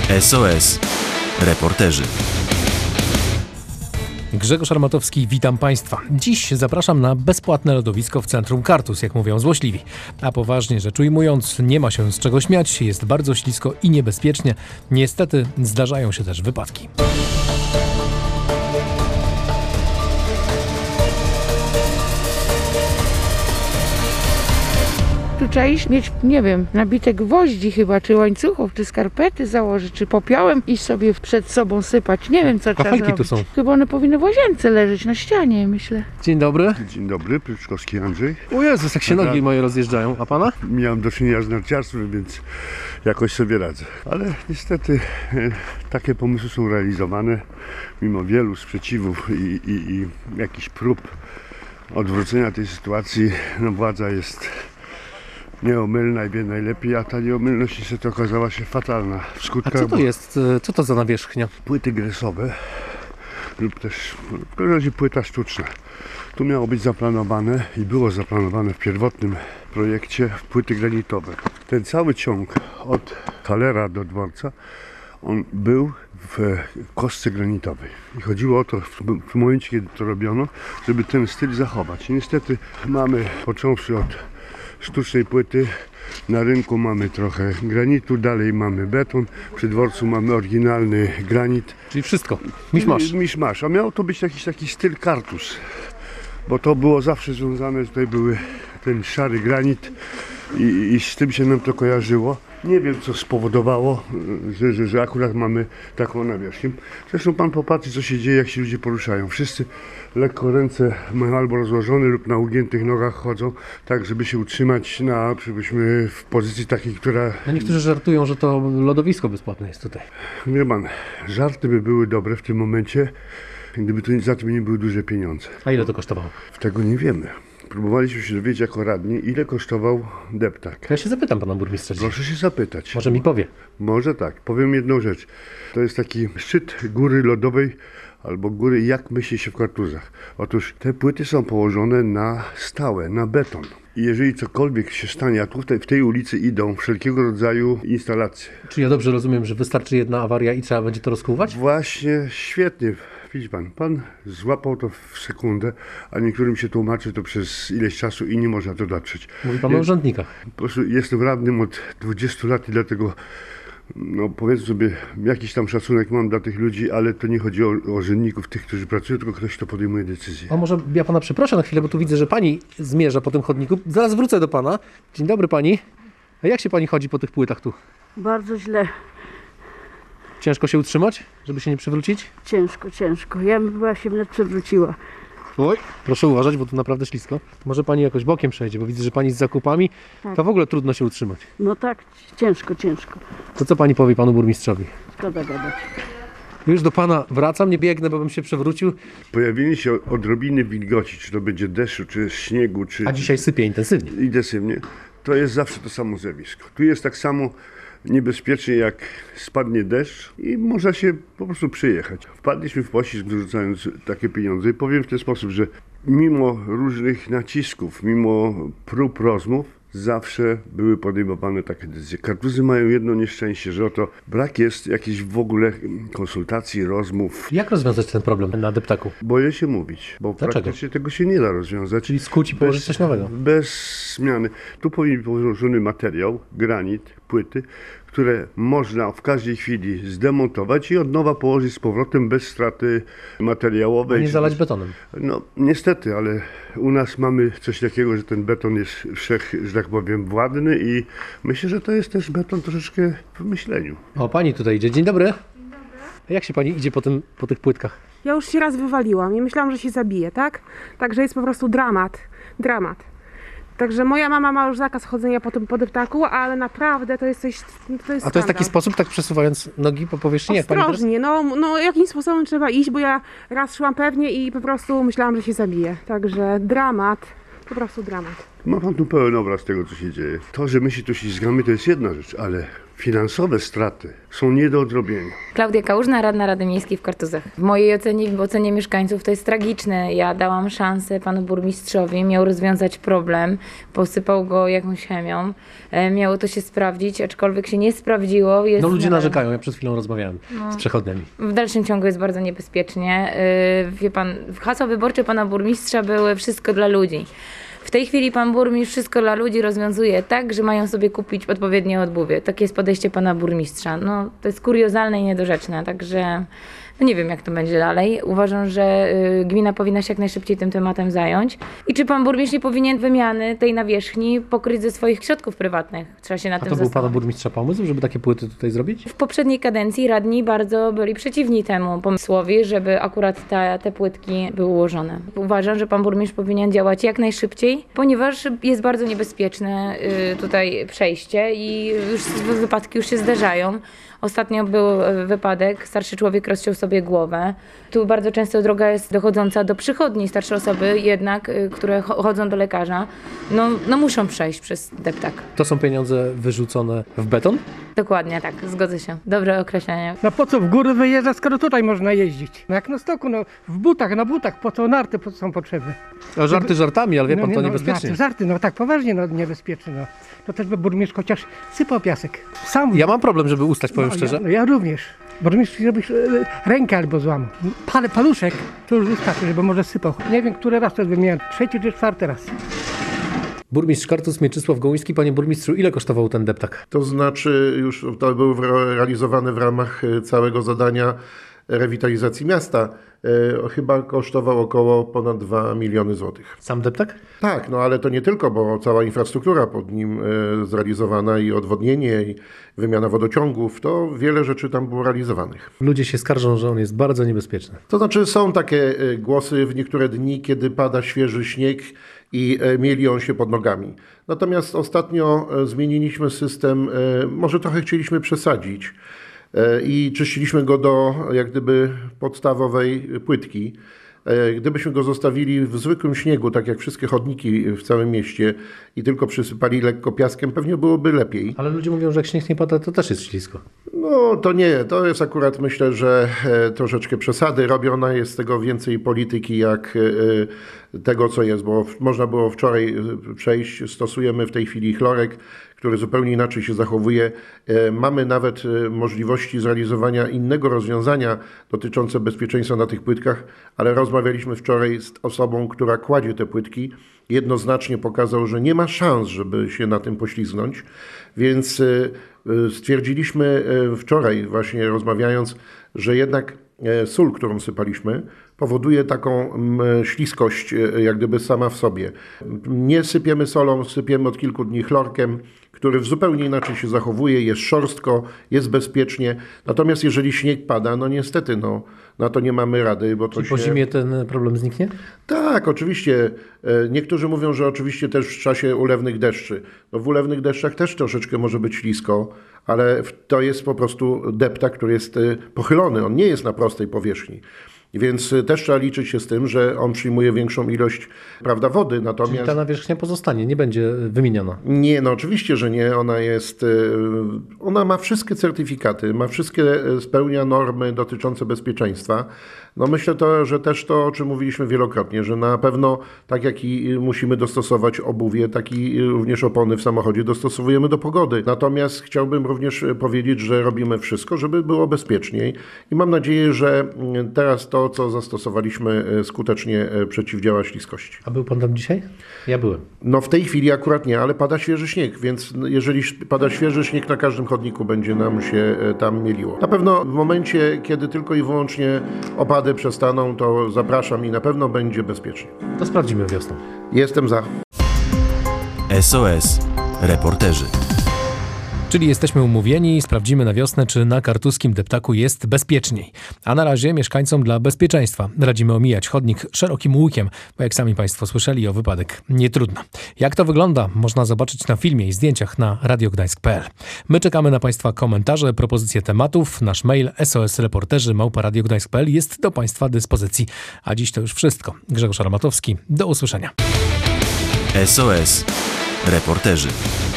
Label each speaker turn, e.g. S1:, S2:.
S1: SOS Reporterzy.
S2: Grzegorz Armatowski, witam Państwa. Dziś zapraszam na bezpłatne lodowisko w centrum Kartus, jak mówią złośliwi. A poważnie rzecz ujmując, nie ma się z czego śmiać, jest bardzo ślisko i niebezpiecznie. Niestety zdarzają się też wypadki.
S3: Tu trzeba iść, mieć, nie wiem, nabite gwoździ chyba, czy łańcuchów, czy skarpety założyć, czy popiołem iść sobie przed sobą sypać. Nie wiem, co trzeba
S2: Kafelki
S3: zrobić.
S2: tu są.
S3: Chyba one powinny w łazience leżeć, na ścianie, myślę.
S2: Dzień dobry.
S4: Dzień dobry, Pryszkowski Andrzej.
S2: O Jezus, jak się nogi moje rozjeżdżają. A Pana?
S4: Miałem do czynienia z narciarstwem, więc jakoś sobie radzę. Ale niestety takie pomysły są realizowane mimo wielu sprzeciwów i jakichś prób odwrócenia tej sytuacji. No, władza jest nieomylna i wie najlepiej, a ta nieomylność niestety okazała się fatalna w
S2: A
S4: skutkach.
S2: co to jest? Co to za nawierzchnia?
S4: Płyty gresowe lub też w każdym razie płyta sztuczna. Tu miało być zaplanowane i było zaplanowane w pierwotnym projekcie płyty granitowe. Ten cały ciąg od Halera do dworca, on był w kostce granitowej. I chodziło o to w momencie, kiedy to robiono, żeby ten styl zachować. I niestety mamy, począwszy od sztucznej płyty, na rynku mamy trochę granitu, dalej mamy beton, przy dworcu mamy oryginalny granit.
S2: Czyli wszystko. Miszmasz.
S4: Miszmasz. A miał to być jakiś taki styl Kartus, bo to było zawsze związane, tutaj były ten szary granit i z tym się nam to kojarzyło. Nie wiem, co spowodowało, że akurat mamy taką nawierzchnię. Zresztą pan popatrzy, co się dzieje, jak się ludzie poruszają. Wszyscy lekko ręce mają albo rozłożone lub na ugiętych nogach chodzą, tak żeby się utrzymać przypuśćmy, w pozycji takiej, która...
S2: No niektórzy żartują, że to lodowisko bezpłatne jest tutaj.
S4: Wie pan, żarty by były dobre w tym momencie, gdyby to za tym nie były duże pieniądze.
S2: A ile to kosztowało?
S4: Tego nie wiemy. Próbowaliśmy się dowiedzieć jako radni, ile kosztował deptak.
S2: Ja się zapytam pana burmistrza dzisiaj.
S4: Proszę się zapytać.
S2: Może mi powie.
S4: Może tak. Powiem jedną rzecz. To jest taki szczyt góry lodowej albo góry, jak myśli się w Kartuzach. Otóż te płyty są położone na stałe, na beton. I jeżeli cokolwiek się stanie, a tutaj w tej ulicy idą wszelkiego rodzaju instalacje.
S2: Czy ja dobrze rozumiem, że wystarczy jedna awaria i trzeba będzie to rozkłuwać?
S4: Właśnie, świetnie. Widzi pan złapał to w sekundę, a niektórym się tłumaczy to przez ileś czasu i nie można to dotrzeć.
S2: Mówi pan o urzędnikach.
S4: Po prostu jestem radnym od 20 lat i dlatego, no powiedzmy sobie, jakiś tam szacunek mam dla tych ludzi, ale to nie chodzi o urzędników, tych, którzy pracują, tylko ktoś, kto podejmuje decyzje.
S2: A może ja pana przeproszę na chwilę, bo tu widzę, że pani zmierza po tym chodniku. Zaraz wrócę do pana. Dzień dobry pani. A jak się pani chodzi po tych płytach tu?
S3: Bardzo źle.
S2: Ciężko się utrzymać, żeby się nie przewrócić?
S3: Ciężko. Ja bym chyba się przewróciła.
S2: Oj, proszę uważać, bo tu naprawdę ślisko. Może pani jakoś bokiem przejdzie, bo widzę, że pani z zakupami,
S3: Tak.
S2: to w ogóle trudno się utrzymać.
S3: No tak, ciężko.
S2: To co pani powie panu burmistrzowi?
S3: Szkoda gadać.
S2: Już do pana wracam, nie biegnę, bo bym się przewrócił.
S4: Pojawienie się odrobiny wilgoci, czy to będzie deszczu, czy śniegu, czy...
S2: A dzisiaj sypie intensywnie.
S4: intensywnie, to jest zawsze to samo zjawisko. Tu jest tak samo niebezpiecznie, jak spadnie deszcz i można się po prostu przyjechać. Wpadliśmy w pościg, wyrzucając takie pieniądze i powiem w ten sposób, że mimo różnych nacisków, mimo prób rozmów, zawsze były podejmowane takie decyzje. Kartuzy mają jedno nieszczęście, że oto brak jest jakichś w ogóle konsultacji, rozmów.
S2: Jak rozwiązać ten problem na deptaku?
S4: Boję się mówić, bo
S2: Dlaczego?
S4: praktycznie tego się nie da rozwiązać.
S2: Czyli skuć i położyć coś nowego.
S4: Bez zmiany. Tu powinien być położony materiał, granit, płyty, które można w każdej chwili zdemontować i od nowa położyć z powrotem bez straty
S2: A
S4: materiałowej.
S2: nie zalać betonem.
S4: No niestety, ale u nas mamy coś takiego, że ten beton jest że tak powiem, władny i myślę, że to jest też beton troszeczkę w myśleniu.
S2: O, pani tutaj idzie. Dzień dobry. A jak się pani idzie po tych płytkach?
S5: Ja już się raz wywaliłam i myślałam, że się zabiję, tak? Także jest po prostu dramat. Także moja mama ma już zakaz chodzenia po deptaku, ale naprawdę to jest coś, to jest
S2: A to jest taki
S5: skandal.
S2: sposób, tak przesuwając nogi po powierzchni? Jak pani teraz?
S5: Ostrożnie, no jakimś sposobem trzeba iść, bo ja raz szłam pewnie i po prostu myślałam, że się zabiję. Także dramat, po prostu dramat.
S4: Ma pan tu pełen obraz tego, co się dzieje. To, że my się tu ślizgamy, to jest jedna rzecz, ale finansowe straty są nie do odrobienia.
S6: Klaudia Kałużna, radna Rady Miejskiej w Kartuzach. W mojej ocenie, w ocenie mieszkańców to jest tragiczne. Ja dałam szansę panu burmistrzowi, miał rozwiązać problem, posypał go jakąś chemią, miało to się sprawdzić, aczkolwiek się nie sprawdziło. Jest
S2: No ludzie
S6: nadal...
S2: narzekają, ja przed chwilą rozmawiałem z przechodniami.
S6: W dalszym ciągu jest bardzo niebezpiecznie. Wie pan, hasła wyborcze pana burmistrza były wszystko dla ludzi. W tej chwili pan burmistrz wszystko dla ludzi rozwiązuje tak, że mają sobie kupić odpowiednie odbuwie. Takie jest podejście pana burmistrza. No, to jest kuriozalne i niedorzeczne, także no nie wiem, jak to będzie dalej. Uważam, że gmina powinna się jak najszybciej tym tematem zająć. I czy pan burmistrz nie powinien wymiany tej nawierzchni pokryć ze swoich środków prywatnych? Trzeba się nad
S2: A
S6: tym
S2: to był pana
S6: zastanowić.
S2: burmistrza pomysł, żeby takie płyty tutaj zrobić?
S6: W poprzedniej kadencji radni bardzo byli przeciwni temu pomysłowi, żeby akurat te płytki były ułożone. Uważam, że pan burmistrz powinien działać jak najszybciej, ponieważ jest bardzo niebezpieczne tutaj przejście i już wypadki już się zdarzają. Ostatnio był wypadek, starszy człowiek rozciął sobie głowę. Tu bardzo często droga jest dochodząca do przychodni. Starsze osoby jednak, które chodzą do lekarza, no muszą przejść przez deptak.
S2: To są pieniądze wyrzucone w beton?
S6: Dokładnie tak, zgodzę się. Dobre określenie.
S7: No po co w góry wyjeżdżać, skoro tutaj można jeździć? No jak na stoku, no w butach, na butach, po co narty są potrzebne?
S2: A żarty żartami, ale wie pan, to niebezpiecznie.
S7: Żarty, no tak poważnie, no niebezpieczne, no. To też by burmistrz chociaż sypał piasek. Sam.
S2: Ja mam problem, żeby ustać, powiem szczerze.
S7: Ja również. Burmistrz żebyś rękę albo złamał. Paluszek, to już wystarczy, żeby może sypał. Nie wiem, który raz to wymieniam, 3. czy 4. raz.
S2: Burmistrz Kartuz Mieczysław Gołyński. Panie burmistrzu, ile kosztował ten deptak?
S8: To znaczy już to był realizowany w ramach całego zadania rewitalizacji miasta. Chyba kosztował około ponad 2 miliony złotych.
S2: Sam deptak?
S8: Tak, no ale to nie tylko, bo cała infrastruktura pod nim zrealizowana i odwodnienie, i wymiana wodociągów, to wiele rzeczy tam było realizowanych.
S2: Ludzie się skarżą, że on jest bardzo niebezpieczny.
S8: To znaczy są takie głosy w niektóre dni, kiedy pada świeży śnieg i mieli on się pod nogami. Natomiast ostatnio zmieniliśmy system, może trochę chcieliśmy przesadzić i czyściliśmy go do jak gdyby podstawowej płytki. Gdybyśmy go zostawili w zwykłym śniegu, tak jak wszystkie chodniki w całym mieście i tylko przysypali lekko piaskiem, pewnie byłoby lepiej.
S2: Ale ludzie mówią, że jak śnieg nie pada, to też jest ślisko.
S8: No to nie, to jest akurat myślę, że troszeczkę przesady. Robiona jest z tego więcej polityki jak tego, co jest, bo można było wczoraj przejść, stosujemy w tej chwili chlorek, który zupełnie inaczej się zachowuje. Mamy nawet możliwości zrealizowania innego rozwiązania dotyczące bezpieczeństwa na tych płytkach, ale rozmawialiśmy wczoraj z osobą, która kładzie te płytki. Jednoznacznie pokazał, że nie ma szans, żeby się na tym poślizgnąć, więc stwierdziliśmy wczoraj właśnie rozmawiając, że jednak sól, którą sypaliśmy, powoduje taką śliskość jak gdyby sama w sobie. Nie sypiemy solą, sypiemy od kilku dni chlorkiem, który zupełnie inaczej się zachowuje, jest szorstko, jest bezpiecznie. Natomiast jeżeli śnieg pada, no niestety, na to nie mamy rady, bo to
S2: po zimie ten problem zniknie?
S8: Tak, oczywiście. Niektórzy mówią, że oczywiście też w czasie ulewnych deszczy. No w ulewnych deszczach też troszeczkę może być ślisko, ale to jest po prostu deptak, który jest pochylony. On nie jest na prostej powierzchni. Więc też trzeba liczyć się z tym, że on przyjmuje większą ilość, prawda, wody. Natomiast
S2: Czyli ta nawierzchnia pozostanie, nie będzie wymieniona?
S8: Nie, no oczywiście, że nie. Ona ma wszystkie certyfikaty, spełnia normy dotyczące bezpieczeństwa. No myślę że też to, o czym mówiliśmy wielokrotnie, że na pewno tak jak i musimy dostosować obuwie, tak i również opony w samochodzie dostosowujemy do pogody. Natomiast chciałbym również powiedzieć, że robimy wszystko, żeby było bezpieczniej i mam nadzieję, że teraz to, co zastosowaliśmy, skutecznie przeciwdziała śliskości.
S2: A był pan tam dzisiaj? Ja byłem.
S8: No w tej chwili akurat nie, ale pada świeży śnieg, więc jeżeli pada świeży śnieg, na każdym chodniku będzie nam się tam mieliło. Na pewno w momencie, kiedy tylko i wyłącznie opady przestaną, to zapraszam i na pewno będzie bezpiecznie.
S2: To sprawdzimy wiosną.
S8: Jestem za.
S1: SOS Reporterzy.
S2: Czyli jesteśmy umówieni i sprawdzimy na wiosnę, czy na kartuskim deptaku jest bezpieczniej. A na razie mieszkańcom dla bezpieczeństwa radzimy omijać chodnik szerokim łukiem, bo jak sami Państwo słyszeli, o wypadek nie trudno. Jak to wygląda, można zobaczyć na filmie i zdjęciach na radiogdańsk.pl. My czekamy na Państwa komentarze, propozycje tematów. Nasz mail sosreporterzy@radiogdańsk.pl jest do Państwa dyspozycji. A dziś to już wszystko. Grzegorz Armatowski, do usłyszenia.
S1: SOS. Reporterzy.